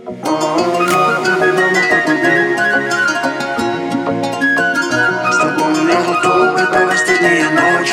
З тобою я готовий провести дні і ночі.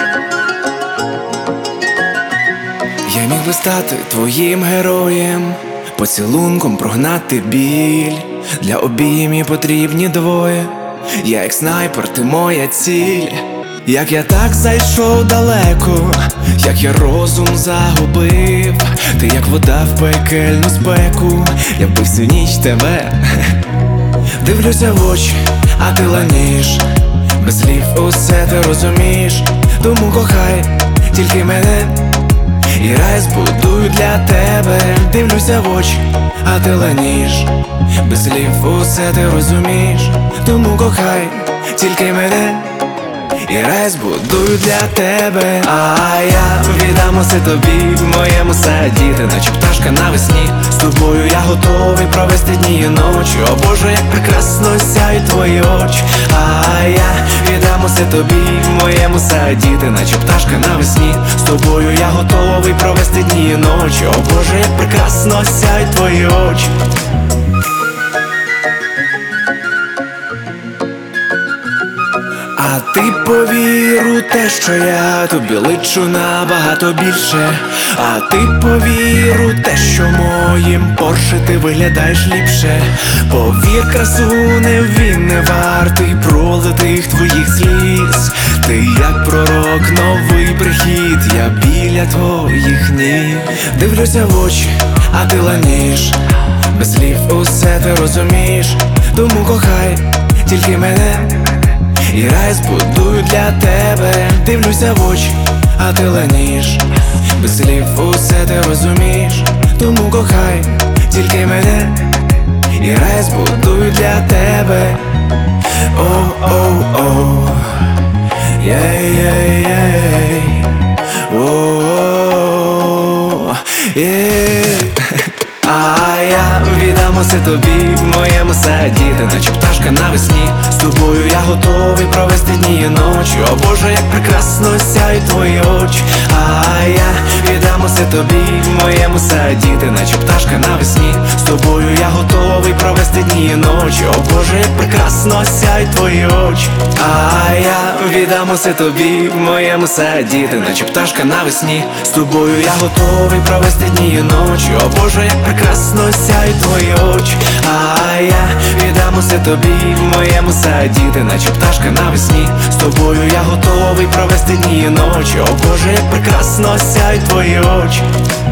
Я міг би стати твоїм героєм, поцілунком прогнати біль. Для обіймів потрібні двоє. Я як снайпер, ти моя ціль. Як я так зайшов далеко, як я розум загубив. Ти як вода в пекельну спеку, я вбив всю ніч тебе. Дивлюся в очі, а ти ланіш. Без слів усе ти розумієш. Тому кохай тільки мене, і рай збудую для тебе. Дивлюся в очі, а ти ланіш. Без слів усе ти розумієш. Тому кохай тільки мене, і рай збудую для тебе. А я віддам усе тобі в моєму саді. Ти наче пташка навесні. З тобою я готовий провести дні і ночі. О Боже, як прекрасно сяють твої очі. А я віддам усе тобі в моєму саді. Ти наче пташка навесні. З тобою я готовий провести дні і ночі. О Боже, як прекрасно сяють твої очі. А ти повір у те, що я тобі личу набагато більше. А ти повір у те, що моїм Порше ти виглядаєш ліпше. Повір, красуне, він не вартий пролитих твоїх сліз. Ти як пророк, новий прихід, я біля твоїх ніг. Дивлюся в очі, а ти ланіш. Без слів усе ти розумієш. Тому кохай тільки мене, і рай збудую для тебе. Дивлюся в очі, а ти ланіш. Без слів усе ти розумієш. Тому кохай тільки мене, і рай збудую для тебе. О-о-о, єй-єй-єй, о-о-о, єй. А я віддам усе тобі в моєму саді. Ти наче пташка навесні. З тобою я готовий провести дні і ночі. О Боже, як прекрасно сяють твої очі. А я віддам усе тобі в моєму саді. Ти наче пташка навесні. З тобою я готовий провести дні і ночі. О Боже, як прекрасно сяють твої очі. А я віддам усе тобі в моєму саді. Ти наче пташка навесні. З тобою я готовий провести дні і ночі. О Боже, як прекрасно сяють твої очі. А я віддам усе тобі в моєму саді. Ти наче пташка навесні. З тобою я готовий провести дні і ночі. О Боже, як прекрасно сяють твої очі.